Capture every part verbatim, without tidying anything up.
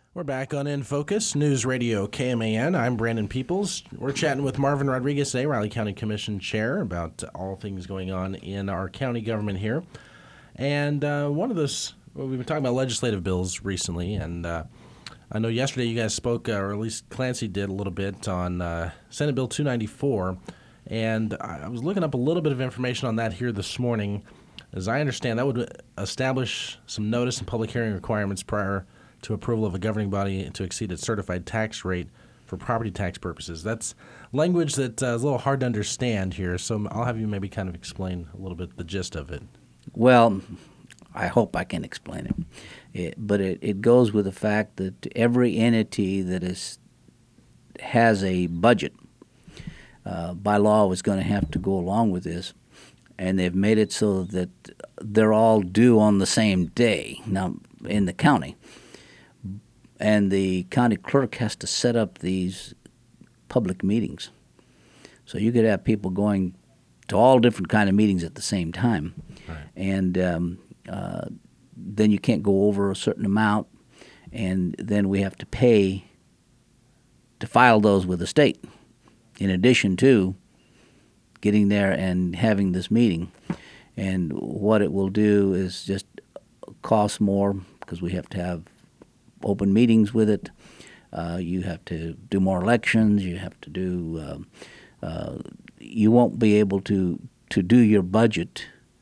We're back on In Focus, News Radio K M A N. I'm Brandon Peoples. We're chatting with Marvin Rodriguez today, Riley County Commission Chair, about all things going on in our county government here. And uh, one of those, well, we've been talking about legislative bills recently, and uh, I know yesterday you guys spoke, uh, or at least Clancy did a little bit, on uh, Senate Bill two ninety-four, and I was looking up a little bit of information on that here this morning. As I understand, that would establish some notice and public hearing requirements prior to approval of a governing body to exceed its certified tax rate for property tax purposes. That's language that uh, is a little hard to understand here, so I'll have you maybe kind of explain a little bit the gist of it. Well, I hope I can explain it. it but it, it goes with the fact that every entity that is has a budget uh, by law is going to have to go along with this, and they've made it so that they're all due on the same day now in the county. And the county clerk has to set up these public meetings. So you could have people going to all different kind of meetings at the same time. Right. And um, uh, then you can't go over a certain amount, and then we have to pay to file those with the state, in addition to getting there and having this meeting. And what it will do is just cost more because we have to have open meetings with it. Uh, you have to do more elections. You have to do. Uh, uh, you won't be able to to do your budget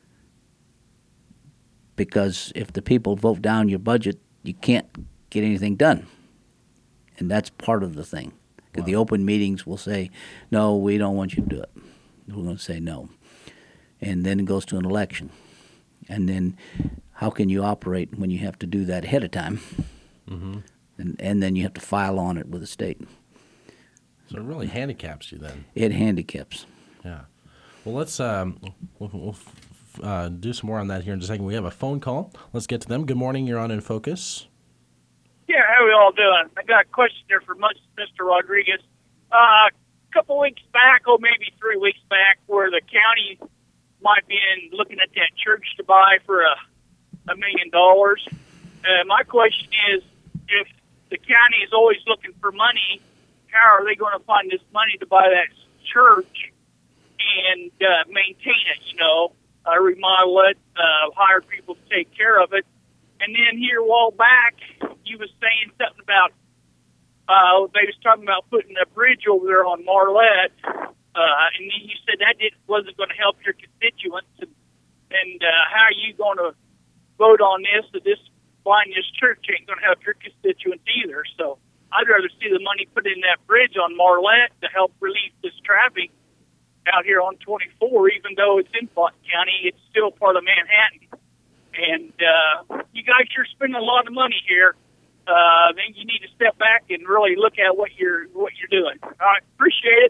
because if the people vote down your budget, you can't get anything done, and that's part of the thing. Because wow. The open meetings will say, "No, we don't want you to do it." We're going to say no, and then it goes to an election, and then how can you operate when you have to do that ahead of time? Mm-hmm. And and then you have to file on it with the state. So it really handicaps you then. It handicaps. Yeah. Well, let's um, we'll, we'll uh, do some more on that here in just a second. We have a phone call. Let's get to them. Good morning. You're on In Focus. Yeah, how are we all doing? I got a question here for Mister Rodriguez. Uh, a couple weeks back, oh, maybe three weeks back, where the county might be in looking at that church to buy for a, a million dollars. Uh, my question is, if the county is always looking for money, how are they going to find this money to buy that church and uh, maintain it, you know, uh, remodel it, uh, hire people to take care of it? And then here a while back, you was saying something about, uh, they was talking about putting a bridge over there on Marlette, uh, and then you said that didn't, wasn't going to help your constituents. And, and uh, how are you going to vote on this, that this buying this church ain't going to help your constituents either? So I'd rather see the money put in that bridge on Marlette to help relieve this traffic out here on twenty-four. Even though it's in Fulton County, it's still part of Manhattan. And uh, you guys are spending a lot of money here. Uh, then you need to step back and really look at what you're what you're doing. All right, appreciate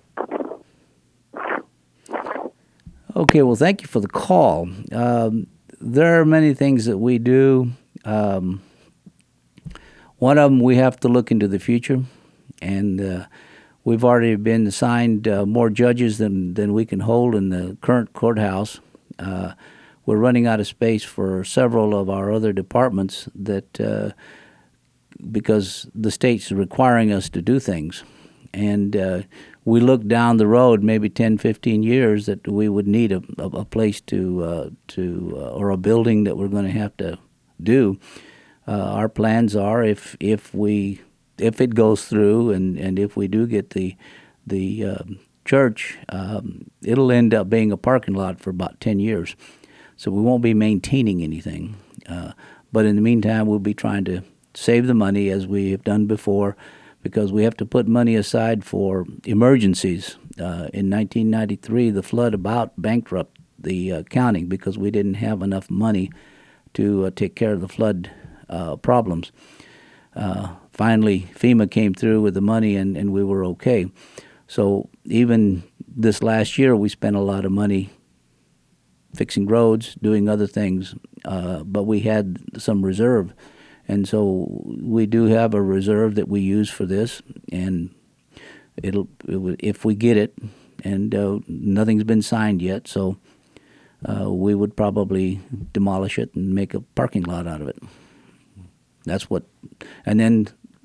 it. Okay, well, thank you for the call. Um, there are many things that we do. Um, one of them, we have to look into the future, and uh, we've already been assigned uh, more judges than, than we can hold in the current courthouse. Uh, we're running out of space for several of our other departments that uh, because the state's requiring us to do things. And uh, we look down the road, maybe ten, fifteen years, that we would need a, a, a place to, uh, to uh, or a building that we're going to have to do. Uh, our plans are, if if we if it goes through, and, and if we do get the the uh, church, um, it'll end up being a parking lot for about ten years. So we won't be maintaining anything. Uh, but in the meantime, we'll be trying to save the money as we have done before, because we have to put money aside for emergencies. Uh, in nineteen ninety-three, the flood about bankrupted the uh, county because we didn't have enough money to uh, take care of the flood uh, problems. Uh, finally, FEMA came through with the money, and, and we were okay. So even this last year, we spent a lot of money fixing roads, doing other things, uh, but we had some reserve. And so we do have a reserve that we use for this, and it'll it, if we get it, and uh, nothing's been signed yet, so uh, we would probably demolish it and make a parking lot out of it. That's what, and then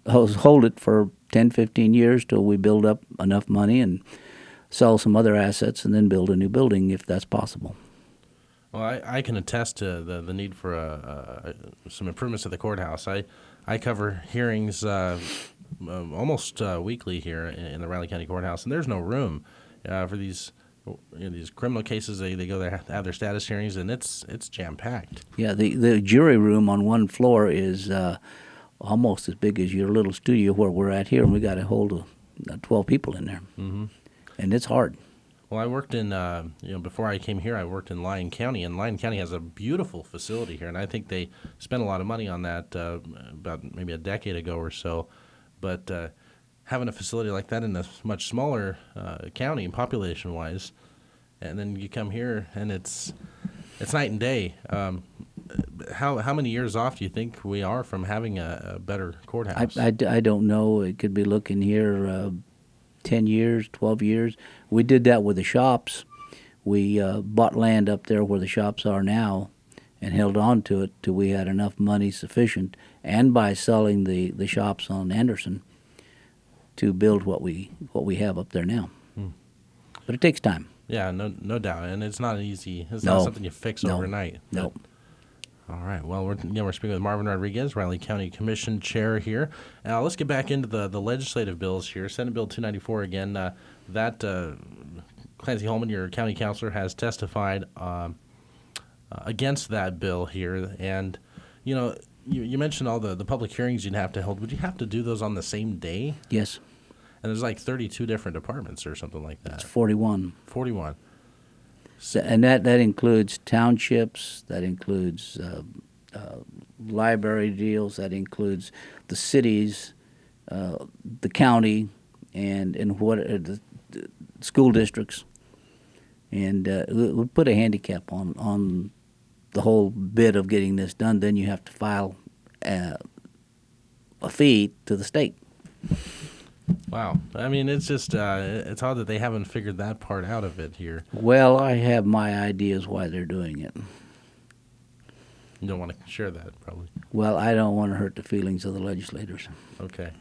hold it for ten, fifteen years till we build up enough money and sell some other assets and then build a new building if that's possible. Well, I, I can attest to the, the need for uh, uh, some improvements to the courthouse. I, I cover hearings uh, uh, almost uh, weekly here in, in the Riley County Courthouse, and there's no room uh, for these you know, these criminal cases. They, they go there to have their status hearings, and it's it's jam-packed. Yeah, the, the jury room on one floor is uh, almost as big as your little studio where we're at here, and we got to hold uh, twelve people in there. Mm-hmm. And it's hard. Well, I worked in, uh, you know, before I came here, I worked in Lyon County, and Lyon County has a beautiful facility here, and I think they spent a lot of money on that uh, about maybe a decade ago or so. But uh, having a facility like that in a much smaller uh, county, population-wise, and then you come here, and it's it's night and day. Um, how how many years off do you think we are from having a, a better courthouse? I, I, I don't know. It could be looking here uh, ten years, twelve years. We did that with the shops. We uh, bought land up there where the shops are now and held on to it till we had enough money sufficient, and by selling the, the shops on Anderson to build what we what we have up there now. Hmm. But it takes time. Yeah, no no doubt. And it's not easy. It's no. not something you fix no. overnight. No. Nope. All right. Well, we're, yeah, we're speaking with Marvin Rodriguez, Riley County Commission Chair here. Now, let's get back into the, the legislative bills here. Senate Bill two ninety-four again. Uh, that uh, Clancy Holman, your county councilor, has testified um, uh, against that bill here. And, you know, you, you mentioned all the, the public hearings you'd have to hold. Would you have to do those on the same day? Yes. And there's like thirty-two different departments or something like that. It's forty-one. forty-one. And that, that includes townships, that includes uh, uh, library deals, that includes the cities, uh, the county, and, and what uh, the, the school districts. And uh, we'll put a handicap on, on the whole bit of getting this done. Then you have to file uh, a fee to the state. Wow. I mean, it's just, uh, it's odd that they haven't figured that part out of it here. Well, I have my ideas why they're doing it. You don't want to share that, probably. Well, I don't want to hurt the feelings of the legislators. Okay.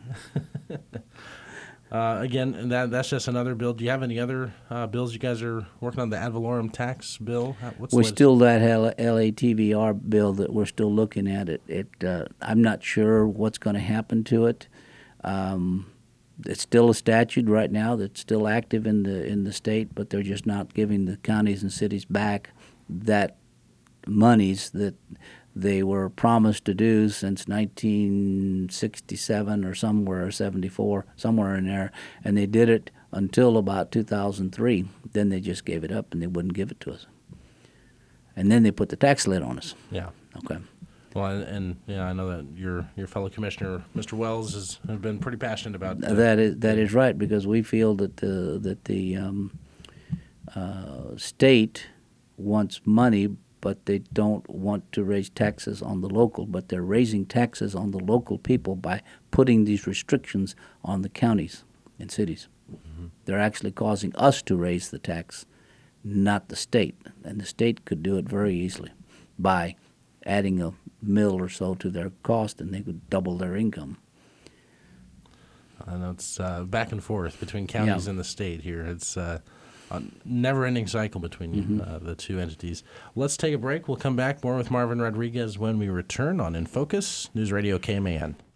uh, again, that that's just another bill. Do you have any other uh, bills you guys are working on? The ad valorem tax bill? What's we're the still that L A T V R bill that we're still looking at. It. It. Uh, I'm not sure what's going to happen to it. Um, It's still a statute right now that's still active in the in the state, but they're just not giving the counties and cities back that monies that they were promised to do since nineteen sixty-seven or somewhere, or seventy-four, somewhere in there, and they did it until about two thousand three. Then they just gave it up and they wouldn't give it to us. And then they put the tax lid on us. Yeah. Okay. Well, and, and yeah, I know that your your fellow commissioner, Mister Wells, has, has been pretty passionate about uh, that. Is that is right, because we feel that the that the um, uh, state wants money, but they don't want to raise taxes on the local. But they're raising taxes on the local people by putting these restrictions on the counties and cities. Mm-hmm. They're actually causing us to raise the tax, not the state. And the state could do it very easily by adding a mill or so to their cost, and they could double their income. I know it's uh, back and forth between counties yeah. and the state here. It's uh, a never-ending cycle between mm-hmm. uh, the two entities. Let's take a break. We'll come back more with Marvin Rodriguez when we return on In Focus, News Radio K M A N.